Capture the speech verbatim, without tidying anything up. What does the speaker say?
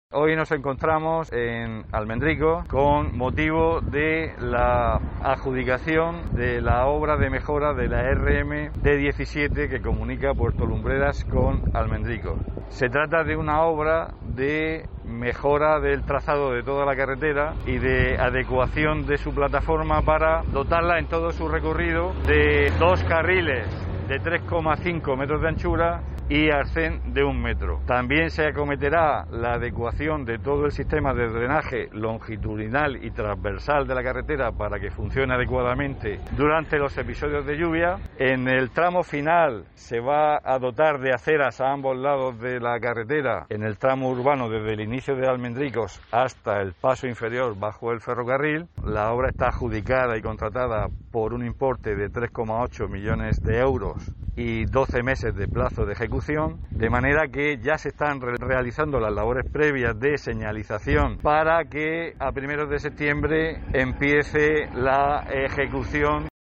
Hoy nos encontramos en Almendrico con motivo de la adjudicación de la obra de mejora de la R M D diecisiete que comunica Puerto Lumbreras con Almendrico. Se trata de una obra de mejora del trazado de toda la carretera y de adecuación de su plataforma para dotarla en todo su recorrido de dos carriles de tres coma cinco metros de anchura y arcén de un metro. También se acometerá la adecuación de todo el sistema de drenaje longitudinal y transversal de la carretera para que funcione adecuadamente durante los episodios de lluvia. En el tramo final se va a dotar de aceras a ambos lados de la carretera en el tramo urbano desde el inicio de Almendricos hasta el paso inferior bajo el ferrocarril. La obra está adjudicada y contratada por un importe de tres coma ocho millones de euros y doce meses de plazo de ejecución, de manera que ya se están re realizando las labores previas de señalización para que a primeros de septiembre empiece la ejecución